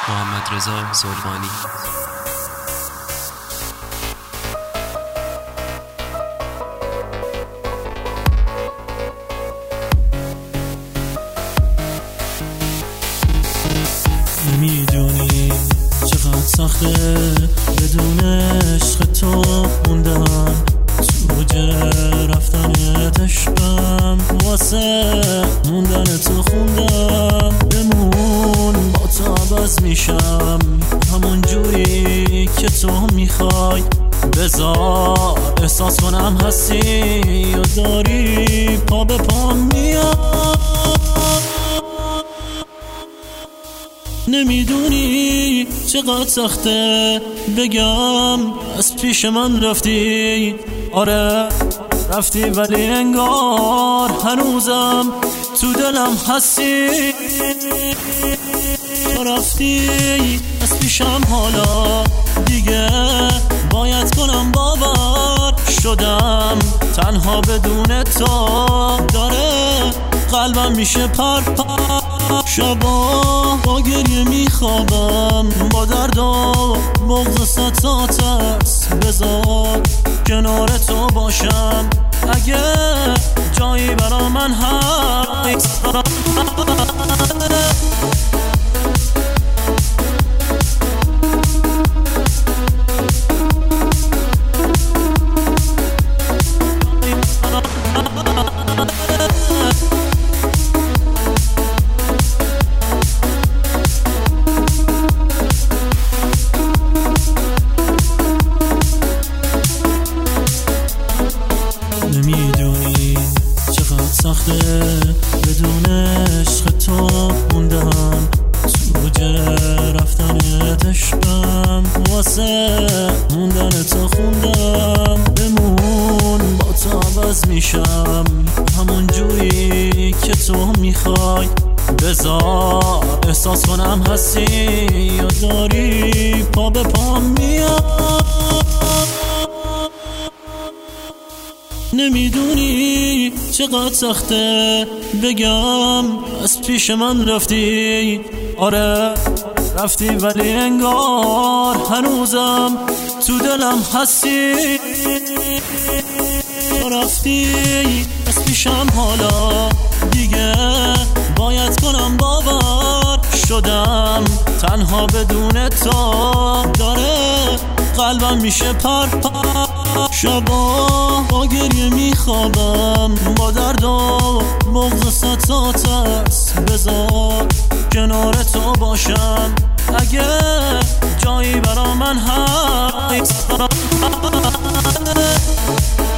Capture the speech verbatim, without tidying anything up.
محمدرضا سلطانی. نمیدونی چقدر سخته بدون عشق تو موندن، سوجه رفتنت عشقم، واسه موندن تو خوندم. بمون با تو عوض میشم همون جوری که تو میخوای، بذار احساس کنم هستی و داری پا به پا میاد. نمیدونی چقدر سخته بگم از پیش من رفتی، آره رفتی ولی انگار هنوزم تو دلم هستی. تو رفتی از پیشم، حالا دیگه باید کنم باور شدم تنها بدون تو داره قلبم میشه پر پر. شبا با گریه میخوابم، با درد و بغض ستات است، بذار کنار تو باشم اگه جایی برا من هست. نمیدونی چقدر سخته بدون عشق تو موندم، سوجه رفتنت عشقم، واسه موندن تو خوندم. بمون با تو عوض میشم همون جوری که تو میخوای، بذار احساس کنم هستی و داری پا به پا میاد. نمیدونی چقدر سخته بگم از پیش من رفتی، آره رفتی ولی انگار هنوزم تو دلم هستی. تو رفتی از پیشم، حالا دیگه باید کنم باور شدم تنها بدون تو داره قلبم میشه پر پر. شبا با گریه میخوابم، با درد و بغض ستات است، بذار کنار تو باشم اگه جایی برا من هست.